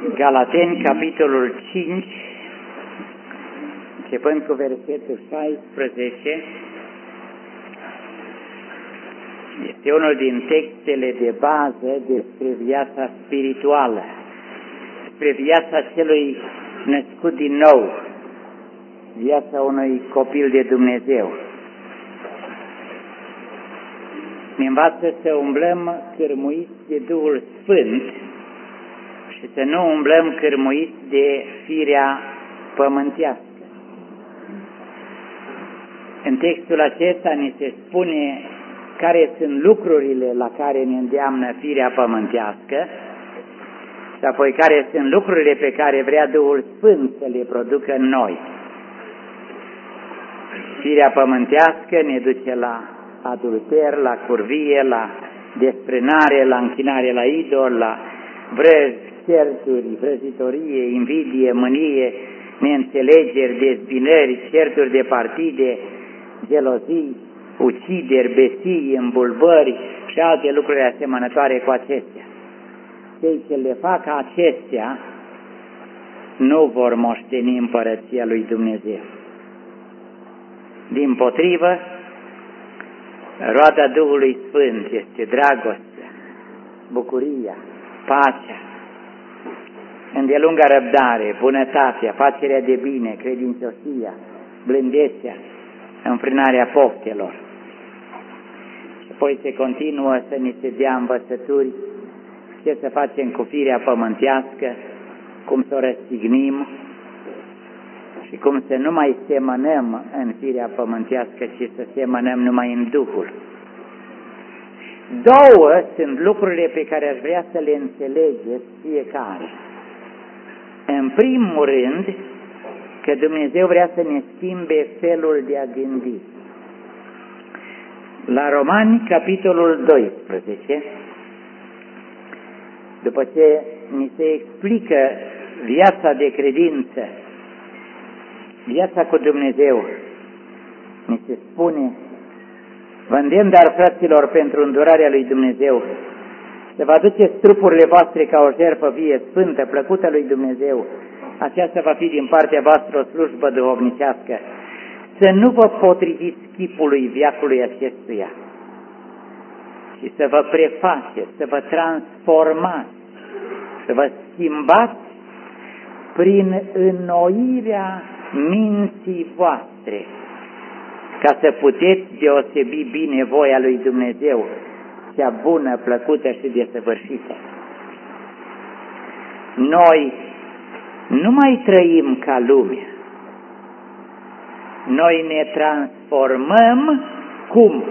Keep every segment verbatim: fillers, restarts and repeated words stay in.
Galateni, capitolul cinci, începând cu versetul șaisprezece, este unul din textele de bază despre viața spirituală, despre viața celui născut din nou, viața unui copil de Dumnezeu. Ne învață să umblăm cârmuiți de Duhul Sfânt și să nu umblăm cârmuiți de firea pământească. În textul acesta ni se spune care sunt lucrurile la care ne îndeamnă firea pământească și apoi care sunt lucrurile pe care vrea Duhul Sfânt să le producă în noi. Firea pământească ne duce la adulter, la curvie, la desprânare, la închinare la idol, la vrăji, certuri, vrăjitorie, invidie, mânie, neînțelegeri, dezbinări, certuri de partide, gelozii, ucideri, besii, îmbulbări și alte lucruri asemănătoare cu acestea. Cei ce le fac acestea nu vor moșteni împărăția lui Dumnezeu. Dimpotrivă, roada Duhului Sfânt este dragostea, bucuria, pacea, îndelunga răbdare, bunătatea, facerea de bine, credincioșia, blândețea, înfrânarea poftelor. Și apoi se continuă să ni se dea învățături ce să facem cu firea pământească, cum să o răstignim și cum să nu mai semănăm în firea pământească, ci să semănăm numai în Duhul. Două sunt lucrurile pe care aș vrea să le înțelegeți fiecare. În primul rând, că Dumnezeu vrea să ne schimbe felul de a gândi. La Romani, capitolul doisprezece, după ce ni se explică viața de credință, viața cu Dumnezeu, ni se spune: vă îndemn, dar, fraților, pentru îndurarea lui Dumnezeu, să vă aduceți trupurile voastre ca o jertfă vie, sfântă, plăcută lui Dumnezeu. Aceasta va fi din partea voastră o slujbă duhovnicească. Să nu vă potriviți chipului veacului acestuia, ci să vă prefaceți, să vă transformați, să vă schimbați prin înnoirea minții voastre, ca să puteți deosebi bine voia lui Dumnezeu, cea bună, plăcută și desăvârșită. Noi nu mai trăim ca lumea. Noi ne transformăm cum?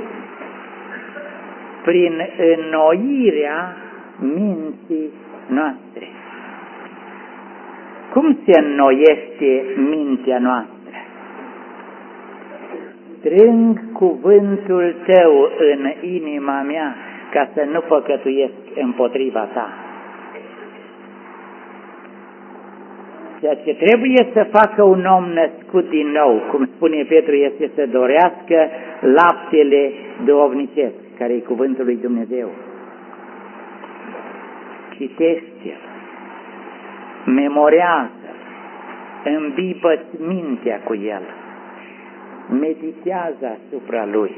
Prin înnoirea minții noastre. Cum se înnoiește mintea noastră? Strâng cuvântul tău în inima mea ca să nu păcătuiesc împotriva ta. Ceea ce trebuie să facă un om născut din nou, cum spune Petru, este să dorească laptele duhovnicesc, care e cuvântul lui Dumnezeu. Citește-l, memorează, îmbibă-ți mintea cu el, meditează asupra lui,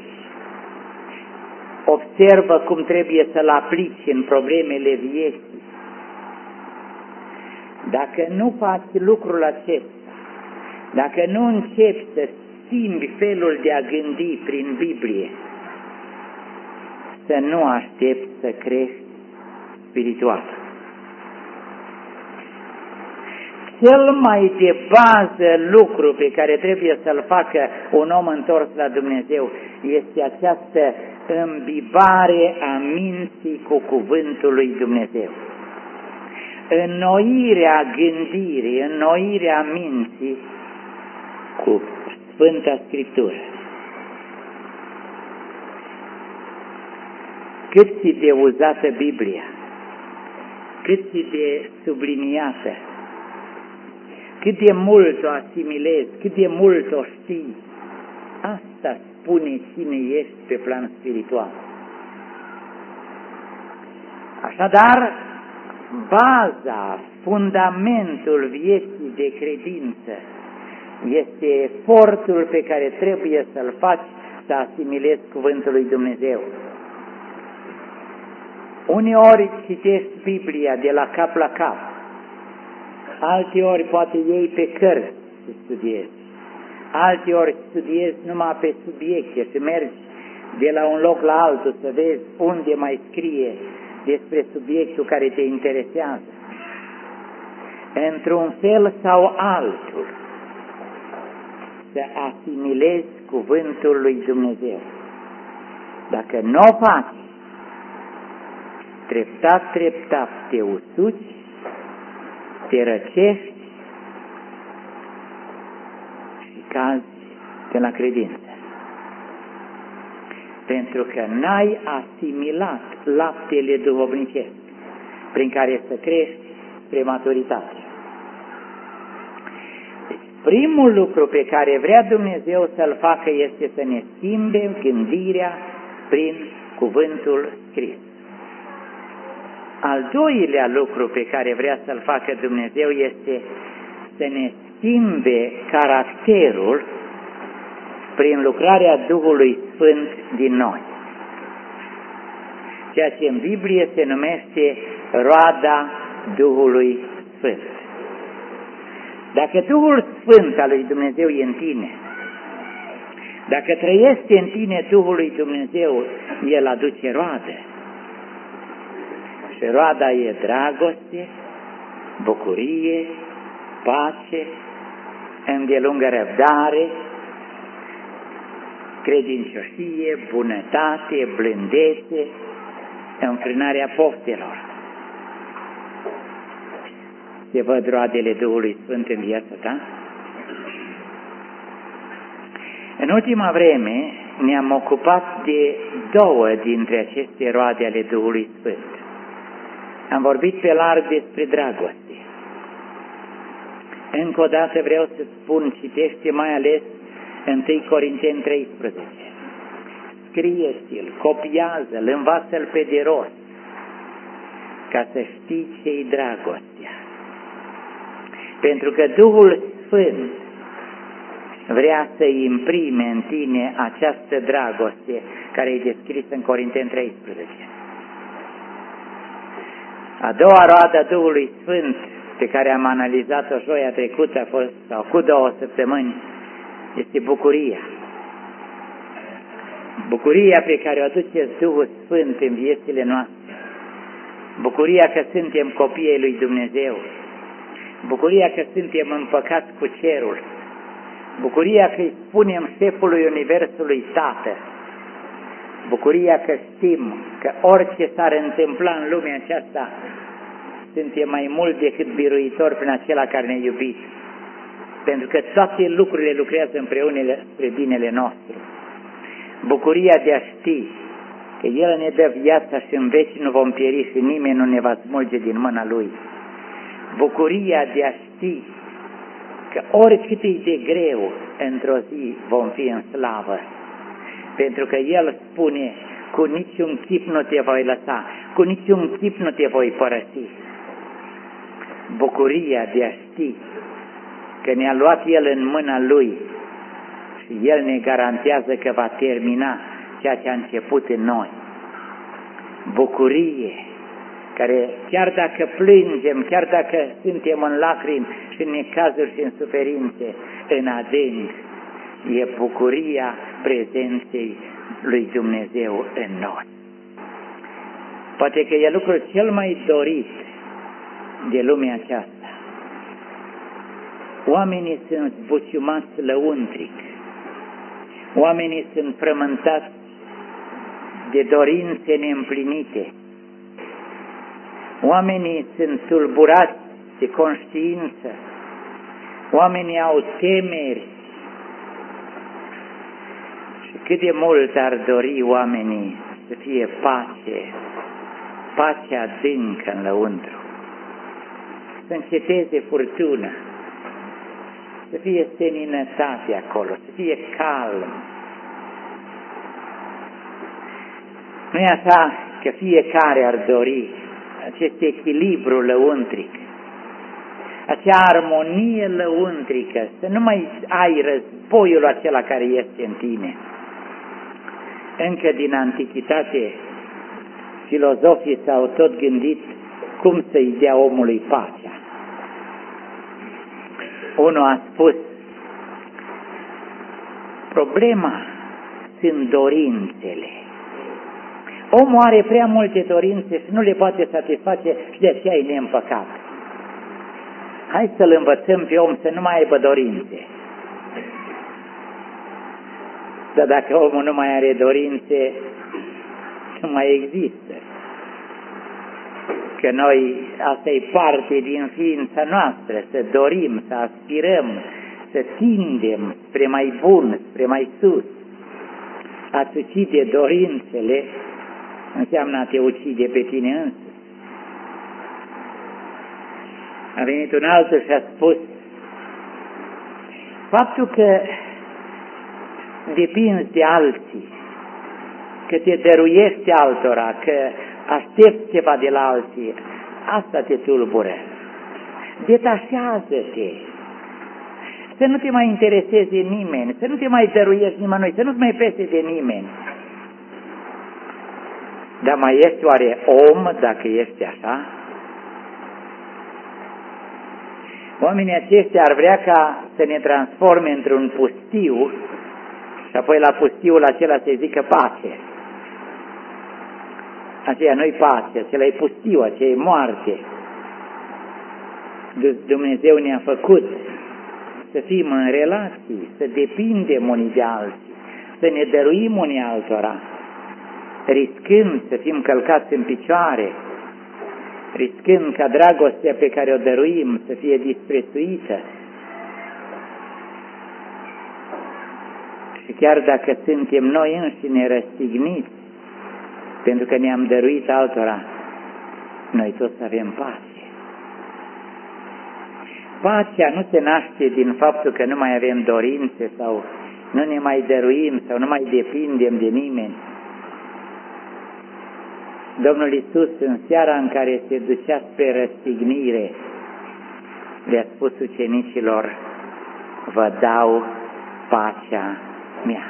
observă cum trebuie să-l aplici în problemele vieții. Dacă nu faci lucrul acesta, dacă nu începi să schimbi felul de a gândi prin Biblie, să nu aștepți să crești spiritual. Cel mai de bază lucru pe care trebuie să-l facă un om întors la Dumnezeu este această îmbibare a minții cu cuvântul lui Dumnezeu. Înnoirea gândirii, înnoirea minții cu Sfânta Scriptură. Cât e de uzată Biblia, cât e de subliniată, cât de mult o asimilezi, cât de mult o știi, asta spune cine ești pe plan spiritual. Așadar, baza, fundamentul vieții de credință este efortul pe care trebuie să-l faci să asimilezi cuvântul lui Dumnezeu. Uneori citești Biblia de la cap la cap, alteori poate iei pe cărți să studiezi, alteori studiezi numai pe subiecte și mergi de la un loc la altul să vezi unde mai scrie despre subiectul care te interesează. Într-un fel sau altul, să asimilezi cuvântul lui Dumnezeu. Dacă nu o faci, treptat, treptat te usuci, te răcești și cazi de la credință. Pentru că n-ai asimilat laptele duhovnicesc prin care să crești spre maturitate. Deci, primul lucru pe care vrea Dumnezeu să-l facă este să ne schimbe gândirea prin cuvântul scris. Al doilea lucru pe care vrea să-l facă Dumnezeu este să ne schimbe caracterul prin lucrarea Duhului Sfânt din noi. Ceea ce în Biblie se numește roada Duhului Sfânt. Dacă Duhul Sfânt al lui Dumnezeu e în tine, dacă trăiește în tine Duhul lui Dumnezeu, El aduce roadă. Și roada e dragoste, bucurie, pace, îndelungă răbdare, credincioșie, bunătate, blândețe, înfrânarea poftelor. Se văd roadele Duhului Sfânt în viața ta? În ultima vreme ne-am ocupat de două dintre aceste roade ale Duhului Sfânt. Am vorbit pe larg despre dragoste. Încă o dată vreau să spun, citește mai ales întâi Corinteni treisprezece. Scrie-ți-l, copiază-l, învață-l pe de rost, ca să știi ce-i dragostea. Pentru că Duhul Sfânt vrea să imprime în tine această dragoste care e descrisă în Corinteni treisprezece. A doua roadă a Duhului Sfânt, pe care am analizat-o joia trecută, a fost, sau cu două săptămâni, este bucuria. Bucuria pe care o aduce Duhul Sfânt în viețile noastre. Bucuria că suntem copiii lui Dumnezeu. Bucuria că suntem împăcați cu cerul. Bucuria că îi spunem șefului Universului Tată. Bucuria că știm că orice s-ar întâmpla în lumea aceasta, suntem mai mult decât biruitori prin acela care ne iubit. Pentru că toate lucrurile lucrează împreună spre binele nostru. Bucuria de a ști că El ne dă viața și în veci nu vom pieri și nimeni nu ne va smulge din mâna Lui. Bucuria de a ști că oricât e de greu, într-o zi vom fi în slavă. Pentru că El spune, cu niciun chip nu te voi lăsa, cu niciun chip nu te voi părăsi. Bucuria de a ști că ne-a luat El în mâna Lui și El ne garantează că va termina ceea ce a început în noi. Bucurie care, chiar dacă plângem, chiar dacă suntem în lacrimi și în necazuri și în suferințe, în adânc, e bucuria prezenței lui Dumnezeu în noi. Poate că e lucrul cel mai dorit de lumea aceasta. Oamenii sunt zbuciumați lăuntric, oamenii sunt frământați de dorințe neîmplinite, oamenii sunt tulburați de conștiință, oamenii au temeri. Și cât de mult ar dori oamenii să fie pace, pace adâncă în lăuntru, să înceteze furtuna, să fie seninătate acolo, să fie calm. Nu e așa că fiecare ar dori acest echilibru lăuntric, acea armonie lăuntrică, să nu mai ai războiul acela care este în tine. Încă din antichitate, filozofii s-au tot gândit cum să-i dea omului pacea. Unul a spus, problema sunt dorințele. Omul are prea multe dorințe și nu le poate satisface și de aceea e neîmpăcat. Hai să-l învățăm pe om să nu mai aibă dorințe. Dar dacă omul nu mai are dorințe, nu mai există. Că noi, asta e parte din ființa noastră, să dorim, să aspirăm, să tindem spre mai bun, spre mai sus. A-ți ucide dorințele înseamnă a te ucide pe tine însuți. A venit un altul și a spus, faptul că depinzi de alții, că te dăruiești altora, că aștepți ceva de la alții, asta te tulbură. Detașează-te, să nu te mai intereseze nimeni, să nu te mai dăruiești nimănui, să nu-ți mai pese de nimeni. Dar mai ești oare om dacă ești așa? Oamenii aceștia ar vrea ca să ne transforme într-un pustiu și apoi la pustiul acela să-i zică pace. Aceea nu-i pace, acela e pustiu, aceea e moarte. Dumnezeu ne-a făcut să fim în relații, să depindem unii de alții, să ne dăruim unii altora, riscând să fim călcați în picioare, riscând ca dragostea pe care o dăruim să fie disprețuită. Și chiar dacă suntem noi înșine răstigniți, pentru că ne-am dăruit altora, noi toți avem pace. Pacea nu se naște din faptul că nu mai avem dorințe sau nu ne mai dăruim sau nu mai depindem de nimeni. Domnul Iisus, în seara în care se ducea spre răstignire, le-a spus ucenicilor, vă dau pacea mea.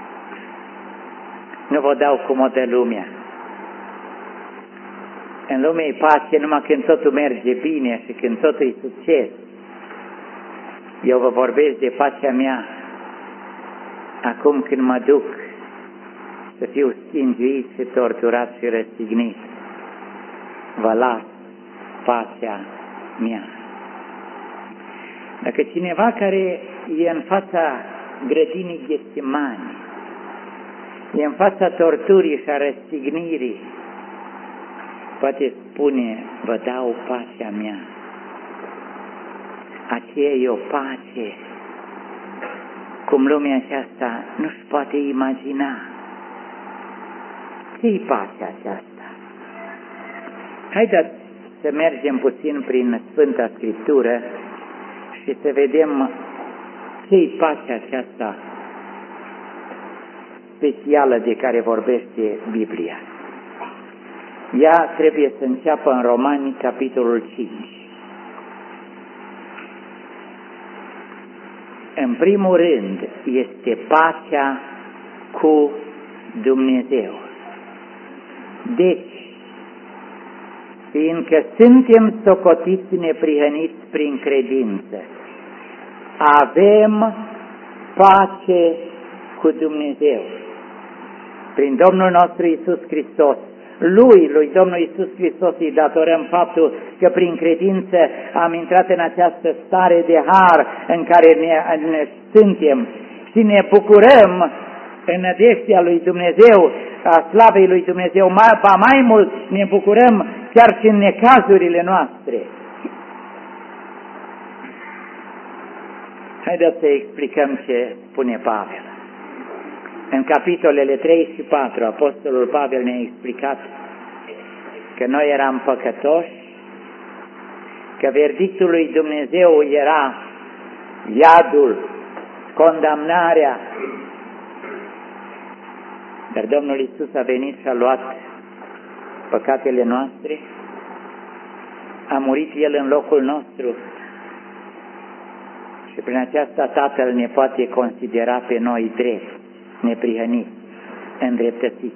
Nu vă dau cum o dă lumea. În lume e pace numai când totul merge bine și când totul e succes. Eu vă vorbesc de pacea mea acum când mă duc să fiu stinguit și torturat și răstignit. Vă las pacea mea. Dacă cineva care e în fața grădinii Ghețimani, e în fața torturii și a răstignirii, poate spune, vă dau pacea mea. Aceea e o pace cum lumea aceasta nu-și poate imagina. Ce-i pacea aceasta? Haideți să mergem puțin prin Sfânta Scriptură și să vedem ce-i pacea aceasta specială de care vorbește Biblia. Ea trebuie să înceapă în Romani, capitolul cinci. În primul rând, este pacea cu Dumnezeu. Deci, fiindcă suntem socotiți neprihăniți prin credință, avem pace cu Dumnezeu. Prin Domnul nostru Iisus Hristos, Lui, lui Domnul Iisus Hristos îi datorăm faptul că prin credință am intrat în această stare de har în care ne, ne suntem și ne bucurăm în nădejdea lui Dumnezeu, a slavei lui Dumnezeu, mai, ba mai mult ne bucurăm chiar și în necazurile noastre. Haideți să explicăm ce spune Pavel. În capitolele trei și patru, Apostolul Pavel ne-a explicat că noi eram păcătoși, că verdictul lui Dumnezeu era iadul, condamnarea, dar Domnul Iisus a venit și a luat păcatele noastre A murit El în locul nostru și prin aceasta Tatăl ne poate considera pe noi drept, neprihăniți, îndreptățiți.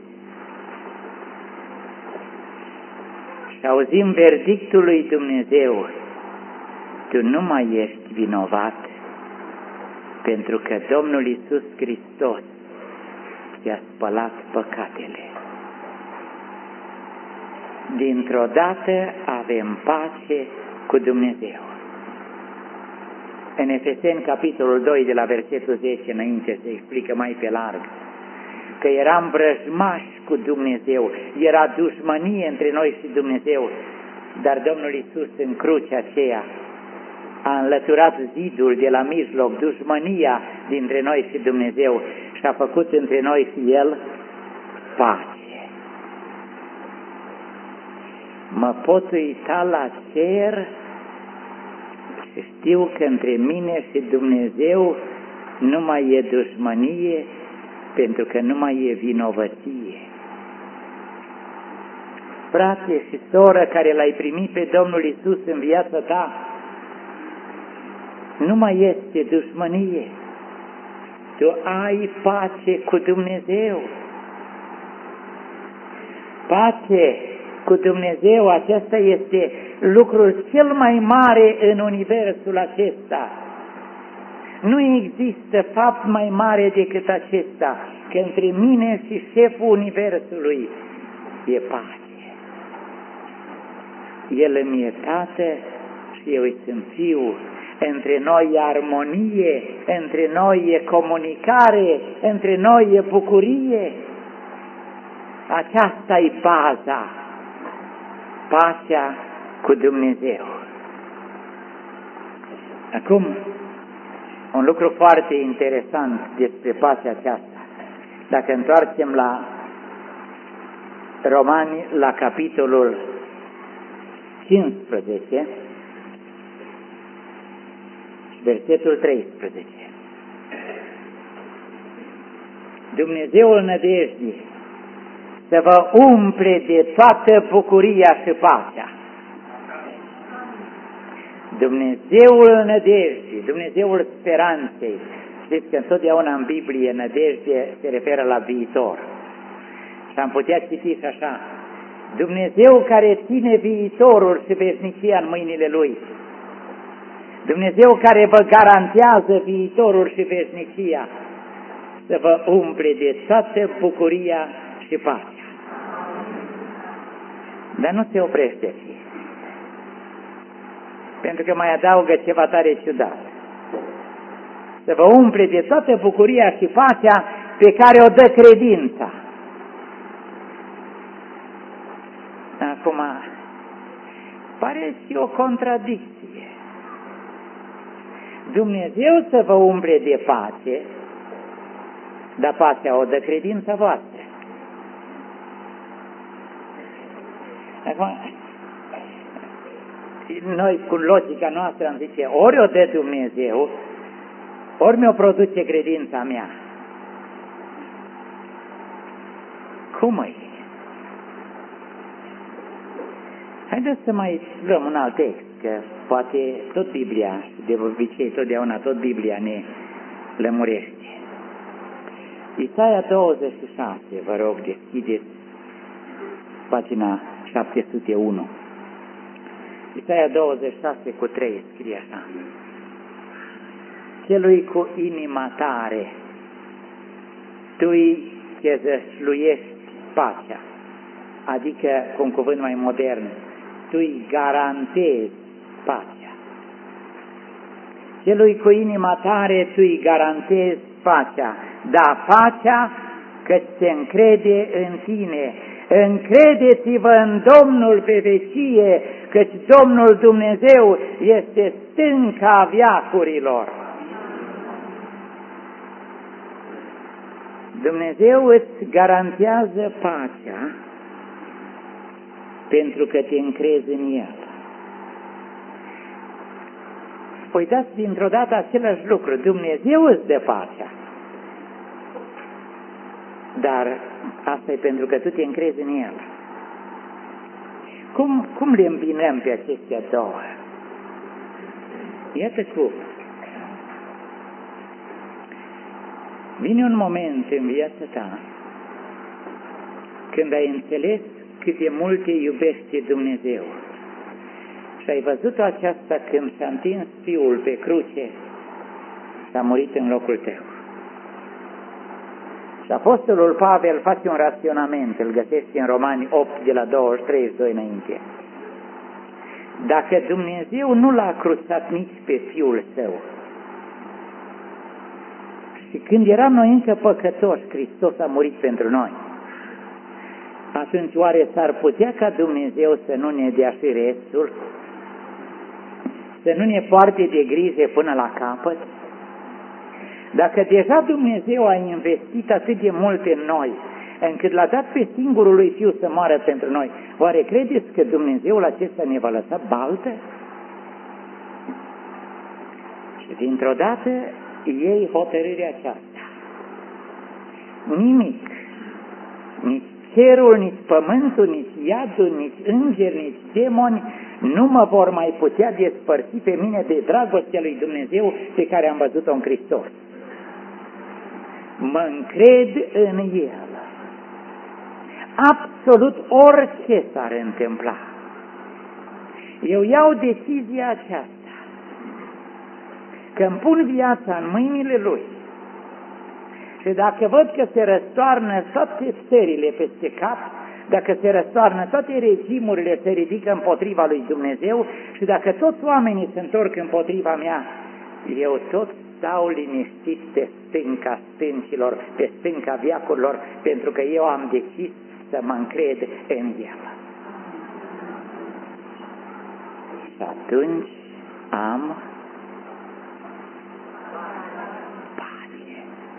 Și auzim verdictul lui Dumnezeu: tu nu mai ești vinovat, pentru că Domnul Iisus Hristos ți-a spălat păcatele. Dintr-o dată avem pace cu Dumnezeu. În Efeseni, capitolul doi, de la versetul zece înainte, se explică mai pe larg că eram vrăjmași cu Dumnezeu, era dușmănie între noi și Dumnezeu, dar Domnul Iisus în crucea aceea a înlăturat zidul de la mijloc, dușmănia dintre noi și Dumnezeu, și a făcut între noi și El pace. Mă pot uita la cer și știu că între mine și Dumnezeu nu mai e dușmănie, pentru că nu mai e vinovăție. Frate și soră care l-ai primit pe Domnul Iisus în viața ta, nu mai este dușmănie. Tu ai pace cu Dumnezeu. Pace cu Dumnezeu, acesta este lucrul cel mai mare în universul acesta. Nu există fapt mai mare decât acesta, că între mine și șeful universului e pace. El îmi e tată și eu îi sunt fiu. Între noi e armonie, între noi e comunicare, între noi e bucurie. Aceasta e baza, pacea cu Dumnezeu. Acum, un lucru foarte interesant despre pacea aceasta. Dacă întoarcem la Romani, la capitolul cincisprezece, versetul treisprezece. Dumnezeul nădejdii să vă umple de toată bucuria și pacea. Dumnezeul nădejdii, Dumnezeul speranței. Știți că întotdeauna în Biblie nădejde se referă la viitor. Și am putea citi și așa: Dumnezeu care ține viitorul și veșnicia în mâinile Lui. Dumnezeu care vă garantează viitorul și veșnicia, să vă umple de toată bucuria și pacea. Dar nu se oprește aici, pentru că mai adaugă ceva tare ciudat: să vă umple de toată bucuria și pacea pe care o dă credința. Acum, pare și o contradicție. Dumnezeu să vă umple de pace, dar pacea o dă credința voastră. Acum, noi cu logica noastră am zice, ori o dă Dumnezeu, ori mi-o produce credința mea. Cum e? Haideți să mai luăm un alt text, că poate tot Biblia, de obicei totdeauna tot Biblia ne lămurește. Isaia douăzeci și șase, vă rog, deschideți pagina șapte sute unu. Isaia douăzeci și șase cu trei scrie așa: celui cu inima tare, tu-i chezășluiești pacea, adică, cu un cuvânt mai modern, tu-i garantezi pacea. Celui cu inima tare, tu-i garantezi pacea, da, pacea că se încrede în tine. Încredeți-vă în Domnul pe vecie, căci Domnul Dumnezeu este stânca veacurilor. Dumnezeu îți garantează pacea pentru că te încrezi în El. Uitați dintr-o dată același lucru: Dumnezeu îți dă pacea, dar asta e pentru că tu te încrezi în El. cum, cum le îmbinăm pe acestea două? Iată cum. Vine un moment în viața ta când ai înțeles cât de mult te iubește Dumnezeu și ai văzut aceasta când s-a întins Fiul pe cruce și a murit în locul tău. Și Apostolul Pavel face un raționament, îl găsești în Romani opt, de la douăzeci și trei, treizeci și doi înainte. Dacă Dumnezeu nu l-a cruțat nici pe Fiul Său, și când eram noi încă păcătoși, Hristos a murit pentru noi, atunci oare s-ar putea ca Dumnezeu să nu ne dea și restul? Să nu ne poarte de grijă până la capăt? Dacă deja Dumnezeu a investit atât de mult în noi, încât l-a dat pe singurul lui Fiu să moară pentru noi, oare credeți că Dumnezeul acesta ne va lăsa baltă? Și dintr-o dată ei hotărârea aceasta. Nimic, nici cerul, nici pământul, nici iadul, nici îngeri, nici demoni nu mă vor mai putea despărți pe mine de dragostea lui Dumnezeu pe care am văzut-o în Hristos. Mă încred în El. Absolut orice s-ar întâmpla. Eu iau decizia aceasta, că îmi pun viața în mâinile Lui și dacă văd că se răstoarnă toate țările peste cap, dacă se răstoarnă toate regimurile, se ridică împotriva lui Dumnezeu și dacă toți oamenii se întorc împotriva mea, eu tot stau liniștit pe stânca stâncilor, pe stânca veacurilor, pentru că eu am decis să mă încred în El. Și atunci am pace.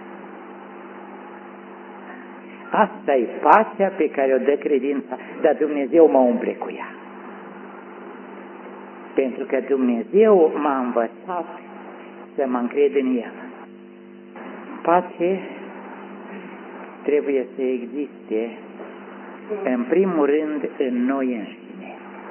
Asta e pacea pe care o dă credința, dar Dumnezeu mă umple cu ea. Pentru că Dumnezeu m-a învățat să mă încred în El. Pace trebuie să existe în primul rând în noi înșine.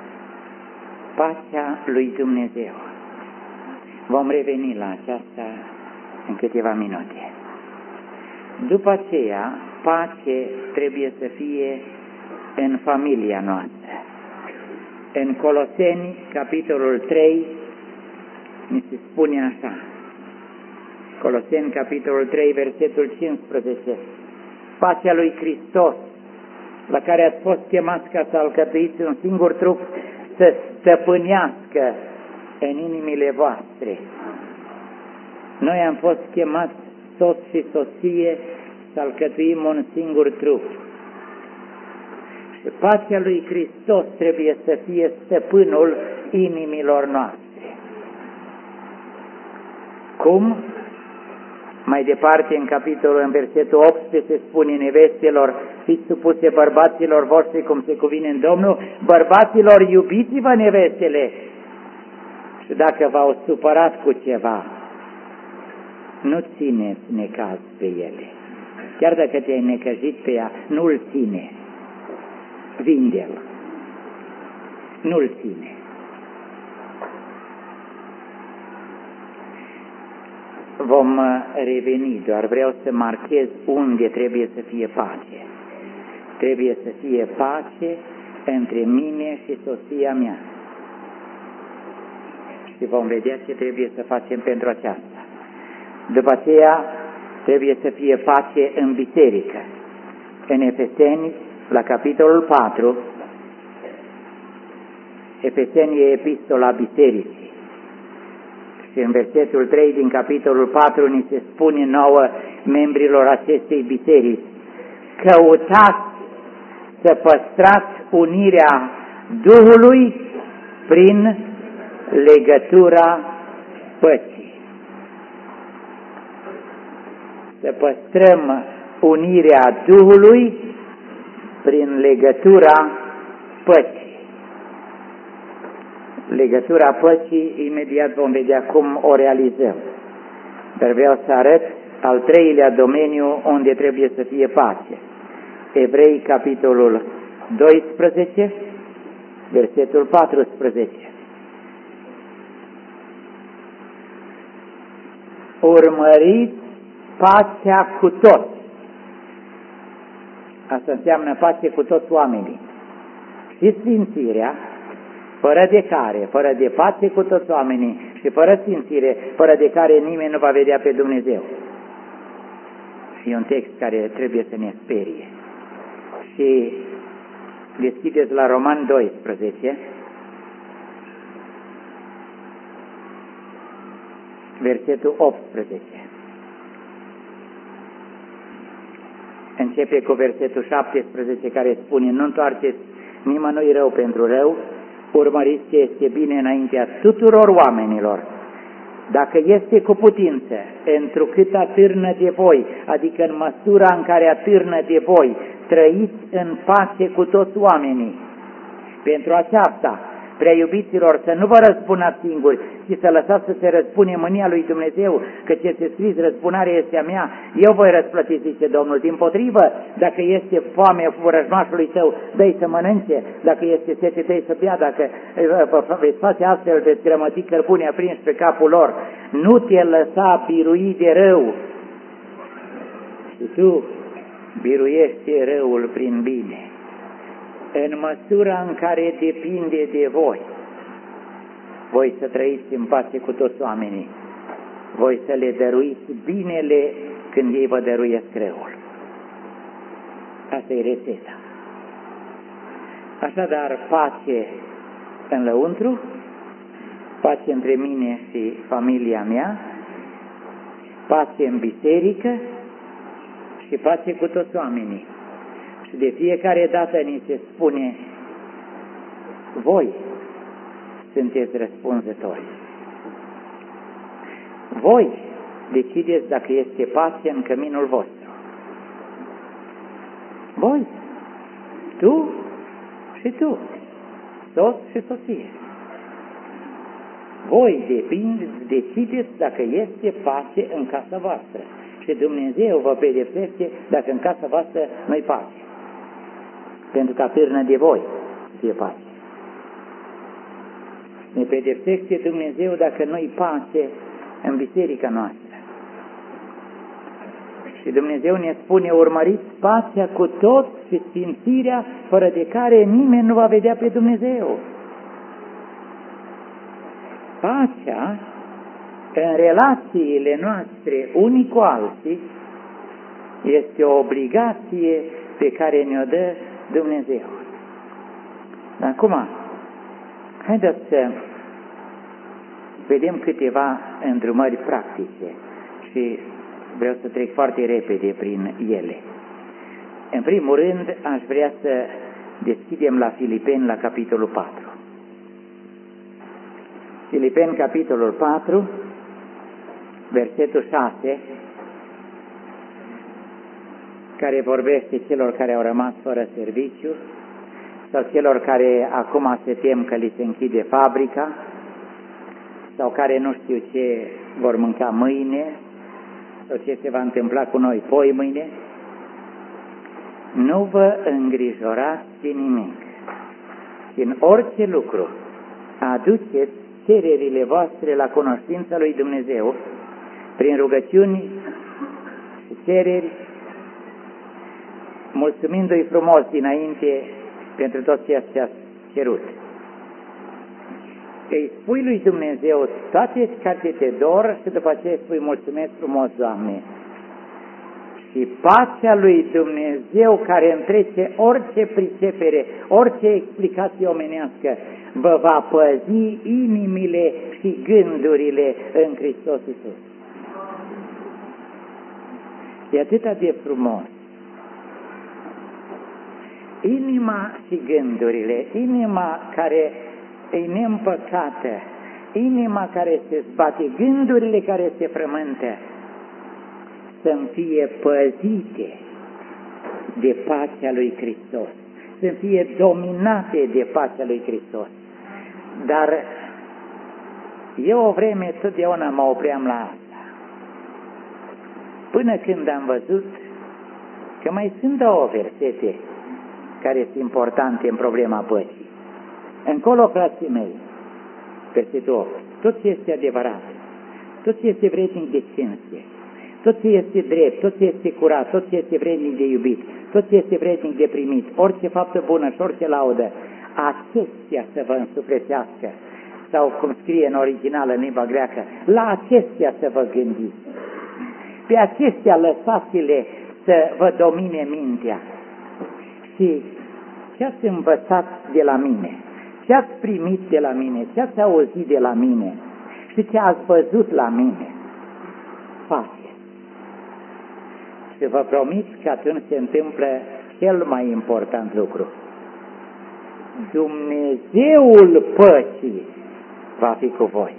Pacea lui Dumnezeu. Vom reveni la aceasta în câteva minute. După aceea, pace trebuie să fie în familia noastră. În Coloseni, capitolul trei, ni se spune așa. Coloseni, capitolul trei, versetul cincisprezece. Pacea lui Hristos, la care ați fost chemați ca să alcătuiți un singur trup, să stăpânească în inimile voastre. Noi am fost chemați soț și soție să alcătuim un singur trup. Și pacea lui Hristos trebuie să fie stăpânul inimilor noastre. Cum? Mai departe, în capitolul, în versetul optsprezece, se spune nevestelor, fiți supuse bărbaților voștri cum se cuvine în Domnul, bărbaților, iubiți-vă nevestele. Și dacă v-au supărat cu ceva, nu țineți necaz pe ele. Chiar dacă te-ai necăjit pe ea, nu-l ține. Vinde-l. Nu-l ține. Vom reveni, doar vreau să marchez unde trebuie să fie pace. Trebuie să fie pace între mine și soția mea. Și vom vedea ce trebuie să facem pentru aceasta. După aceea, trebuie să fie pace în biserică. În Efeseni, la capitolul patru, Efeseni e epistola bisericii. Și în versetul trei din capitolul patru ni se spune nouă membrilor acestei biserici: căutați să păstrați unirea Duhului prin legătura păcii. Să păstrăm unirea Duhului prin legătura păcii. Legătura păcii, imediat vom vedea cum o realizăm. Dar vreau să arăt al treilea domeniu unde trebuie să fie pace. Evrei, capitolul doisprezece, versetul paisprezece. Urmăriți pacea cu toți. Asta înseamnă pace cu toți oamenii. Și sfințirea, fără de care, fără de pace cu toți oamenii și fără sfințire, fără de care nimeni nu va vedea pe Dumnezeu. E un text care trebuie să ne sperie. Și deschideți la Roman doisprezece, versetul optsprezece. Începe cu versetul șaptesprezece, care spune: nu întoarceți nimănui rău pentru rău, urmăriți ce este bine înaintea tuturor oamenilor, dacă este cu putință, întrucât atârnă de voi, adică în măsura în care atârnă de voi, trăiți în pace cu toți oamenii. Pentru aceasta, prea iubiților, să nu vă răzbunați singuri, ci să lăsați să se răzbune mânia lui Dumnezeu, căci este scris: răzbunarea este a mea, eu voi răsplăti, zice Domnul. Dimpotrivă, dacă este foame vrăjmașului tău, dă-i să mănânce, dacă este sete, dă-i să bea, dacă veți face astfel, veți grămăti cărbune aprinși pe capul lor. Nu te lăsa birui de rău, și tu biruiește răul prin bine, în măsura în care depinde de voi. Voi să trăiți în pace cu toți oamenii, voi să le dăruiți binele când ei vă dăruiesc răul. Asta e rețeta. Așadar, pace în lăuntru, pace între mine și familia mea, pace în biserică și pace cu toți oamenii. Și de fiecare dată ni se spune: voi sunteți răspunzători. Voi decideți dacă este pace în căminul vostru. Voi, tu și tu, soț și soție. Voi depind, decideți dacă este pace în casa voastră. Și Dumnezeu vă pedepsește dacă în casa voastră nu-i pace. Pentru că atârnă de voi să fie pace. Ne pedepsește Dumnezeu dacă nu-i pace în biserica noastră. Și Dumnezeu ne spune: urmăriți pacea cu toți și sfințirea, fără de care nimeni nu va vedea pe Dumnezeu. Pacea în relațiile noastre unii cu alții este o obligație pe care ne-o dă Dumnezeu. Acum, haideți să vedem câteva îndrumări practice și vreau să trec foarte repede prin ele. În primul rând, aș vrea să deschidem la Filipeni, la capitolul patru. Filipeni, capitolul patru, versetul șase, care vorbește celor care au rămas fără serviciu sau celor care acum se tem că li se închide fabrica sau care nu știu ce vor mânca mâine sau ce se va întâmpla cu noi poi mâine. Nu vă îngrijorați de nimic, și în orice lucru aduceți cererile voastre la cunoștința lui Dumnezeu prin rugăciuni și cereri, mulțumindu-i frumos dinainte pentru tot ceea ce a cerut. Îi spui lui Dumnezeu toate care te dor și după aceea spui: mulțumesc frumos, Doamne. Și pacea lui Dumnezeu, care întrece orice pricepere, orice explicație omenească, vă va păzi inimile și gândurile în Hristos Iisus. E atât de frumos. Inima și gândurile, inima care e neîmpăcată, inima care se zbate, gândurile care se frământă, să-mi fie păzite de pacea lui Hristos, să fie dominate de pacea lui Hristos. Dar eu o vreme totdeauna mă opream la asta, până când am văzut că mai sunt două versete care sunt importante în problema păcii. Încolo, frații mei, versetul opt, tot ce este adevărat, tot ce este vrednic de cinste, tot ce este drept, tot ce este curat, tot ce este vrednic de iubit, tot ce este vrednic de primit, orice faptă bună și orice laudă, acestea să vă însuflețească, sau cum scrie în original în limba greacă, la acestea să vă gândiți. Pe acestea lăsați-le să vă domine mintea. Și ce ați învățat de la mine, ce ați primit de la mine, ce ați auzit de la mine și ce ați văzut la mine, faceți. Și vă promit că atunci se întâmplă cel mai important lucru. Dumnezeul păcii va fi cu voi.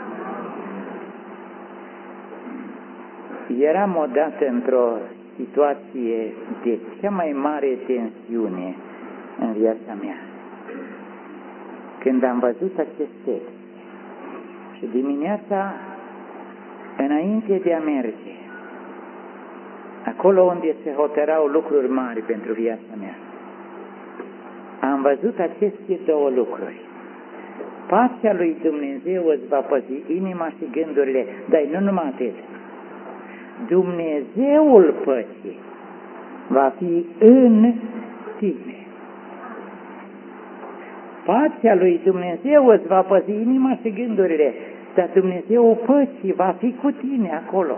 Eram odată într-o situație de cea mai mare tensiune în viața mea, când am văzut acest text. Și dimineața, înainte de a merge, acolo unde se hotărau lucruri mari pentru viața mea, am văzut aceste două lucruri. Pacea lui Dumnezeu îți va păzi inima și gândurile, dar nu numai atât. Dumnezeul păcii va fi în tine. Pacea lui Dumnezeu îți va păzi inima și gândurile, dar Dumnezeul păcii va fi cu tine acolo.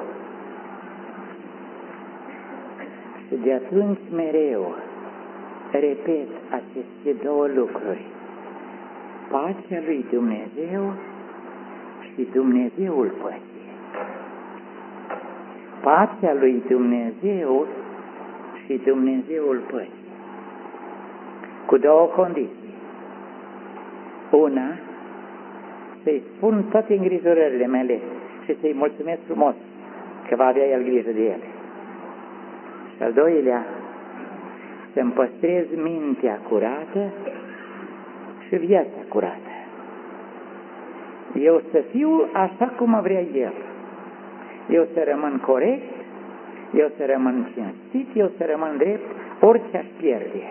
Și de atunci mereu repet aceste două lucruri. Pacea lui Dumnezeu și Dumnezeul păcii. Pacea lui Dumnezeu și Dumnezeul păcii. Cu două condiții. Una, să-i spun toate îngrijorările mele și să-i mulțumesc frumos că va avea el grijă de ele. Și al doilea, să-mi păstrez mintea curată și viața curată. Eu să fiu așa cum vrea el. Eu să rămân corect, eu să rămân cinstit, eu să rămân drept, orice aș pierde.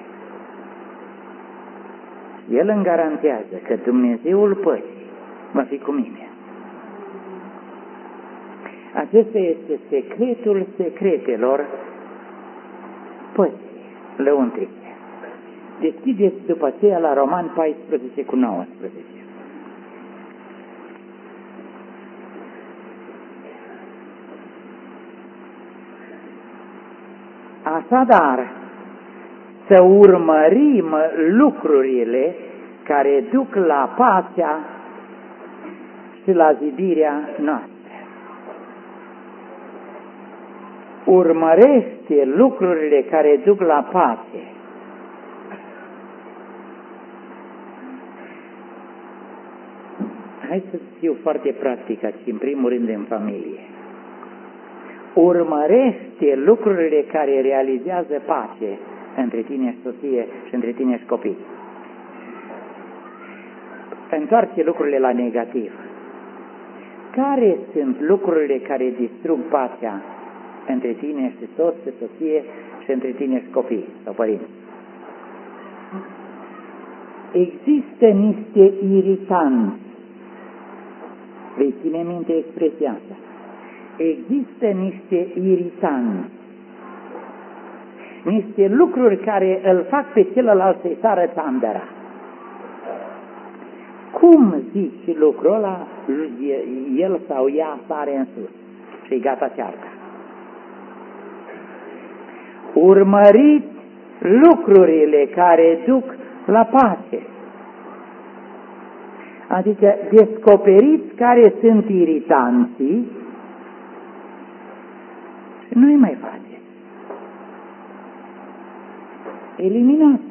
El îmi garantează că Dumnezeul păcii va fi cu mine. Acesta este secretul secretelor păcii lăuntrice. Deschideți după aceea la Romani paisprezece cu nouăsprezece. Așadar, să urmărim lucrurile care duc la pacea și la zidirea noastră. Urmărește lucrurile care duc la pace. Hai să fiu foarte practic aici, în primul rând în familie. Urmărește lucrurile care realizează pace între tine și soție și între tine și copii. Întoarce lucrurile la negativ. Care sunt lucrurile care distrug pacea între tine și soț și soție și între tine și copii sau părinți? Există niște iritanți. Vei ține minte expresia asta. Există niște iritanți, niște lucruri care îl fac pe celălalt să-i sară țandăra. Cum zici lucrul ăla, el sau ea sare în sus și-i gata cearta. Urmăriți lucrurile care duc la pace. Adică descoperiți care sunt iritanții și nu-i mai faceți. Eliminați.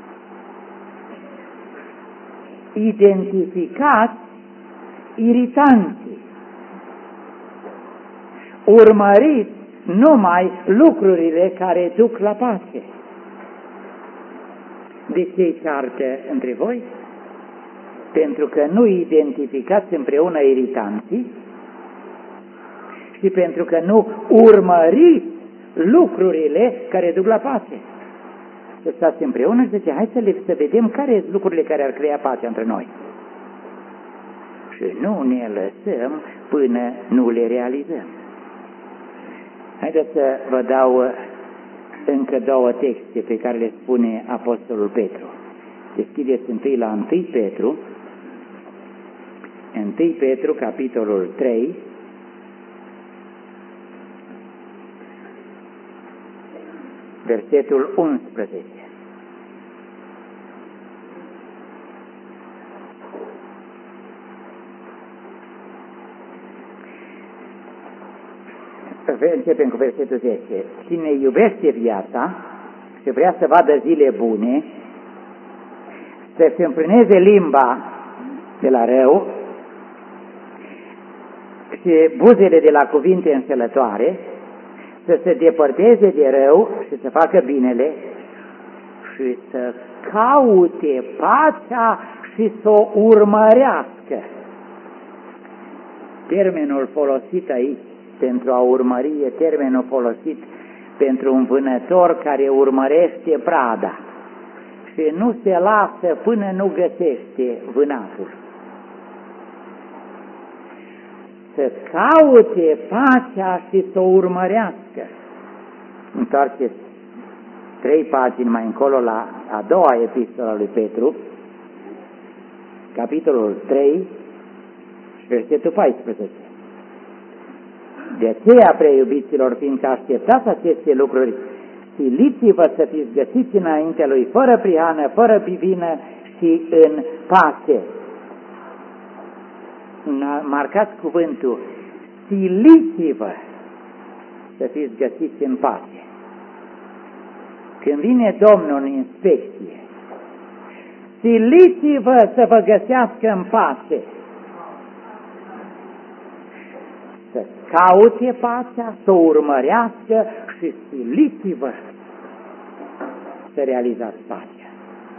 Identificați iritanții. Urmăriți numai lucrurile care duc la pace. De ce ceartă între voi? Pentru că nu identificați împreună iritanții și pentru că nu urmăriți lucrurile care duc la pace. să stați împreună și zice, hai să, le, să vedem care sunt lucrurile care ar crea pacea între noi. Și nu ne lăsăm până nu le realizăm. Haideți să vă dau încă două texte pe care le spune Apostolul Petru. Deschideți întâi la întâi Petru, întâi Petru, capitolul trei, versetul unsprezece. Începem cu versetul zece. Cine iubește viața și vrea să vadă zile bune, să se împlâneze limba de la rău și buzele de la cuvinte înșelătoare, să se depărteze de rău și să facă binele și să caute pacea și să o urmărească. Termenul folosit aici pentru a urmări e termenul folosit pentru un vânător care urmărește prada și nu se lasă până nu găsește vânatul. Să caute pacea și să o urmărească. Întoarceți trei pagini mai încolo la a doua epistolă lui Petru, capitolul trei, versetul paisprezece. De aceea, prea iubiților, fiindcă așteptați aceste lucruri, siliți-vă să fiți găsiți înaintea Lui, fără prihană, fără bivină și în pace. Marcați cuvântul, siliți-vă să fiți găsiți în pace. Când vine Domnul în inspecție, siliți-vă să vă găsească în pace. Să caute pacea, să o urmărească și siliți-vă să realizați pacea.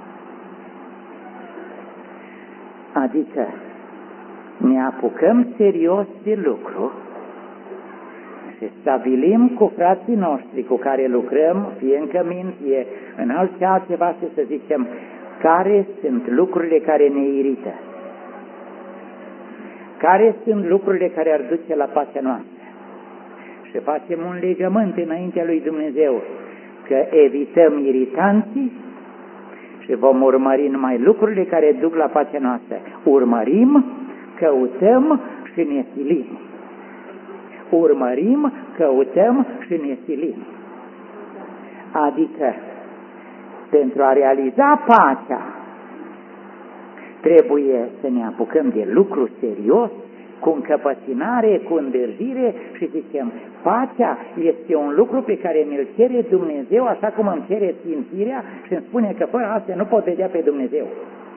Adică ne apucăm serios de lucru și stabilim cu frații noștri cu care lucrăm, fie în cămin, fie în altceva, și să zicem care sunt lucrurile care ne irită. Care sunt lucrurile care ar duce la pacea noastră? Și facem un legământ înaintea lui Dumnezeu, că evităm iritanții și vom urmări numai lucrurile care duc la pacea noastră. Urmărim, căutăm și ne silim. Urmărim, căutăm și ne silim. Adică, pentru a realiza pacea, trebuie să ne apucăm de lucru serios, cu încăpățânare, cu îndârjire și zicem, pacea este un lucru pe care ne-l cere Dumnezeu, așa cum îmi cere sfințirea și îmi spune că fără asta nu pot vedea pe Dumnezeu.